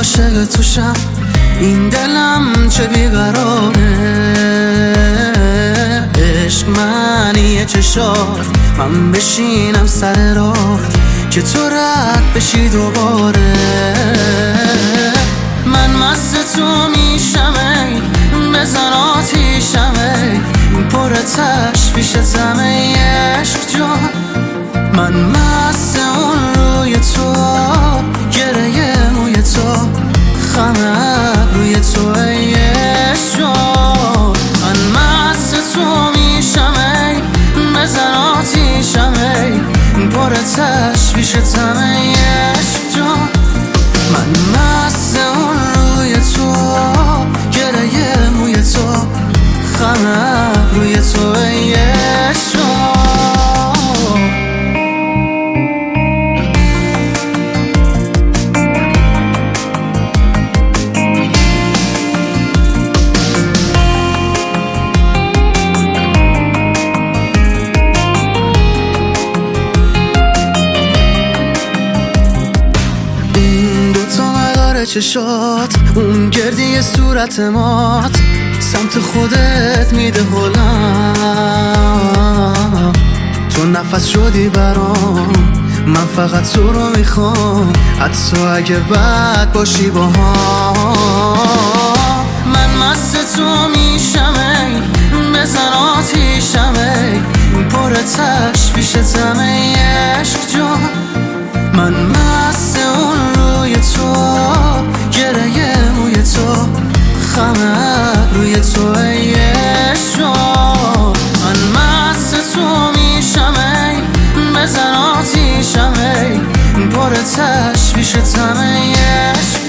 عاشق توشم، این دلم چه بیقراره. عشق معنی چشات، من بشینم سر راه که تو رد بشی دوباره. من مست تو میشم ای، بزن آتیشم ای، پر تشویشتم ای عشق جان. من مست اون روی تو، گره موی تو، خم روی تو ای عشق جان. من مست تو میشم ای، بزن آتیشم ای، پر تشویشتم ای عشق جان. من مست اون روی تو، گره موی تو، خم روی تو ای عشق جان. چشات، اون گردی صورت مات، سمت خودت میده هلم. تو نفس شدی برام، من فقط تو رو میخوام، حتی اگر بد باشی با هم. من مست تو میشم ای، بزن آتیشم ای، پر تشویشتم ای عشق جان. من مست اون روی تو، گره موی تو، خم روی تو ای عشق جان. من مست تو میشم ای، بزن آتیشم ای، پر تشویشتم ای عشق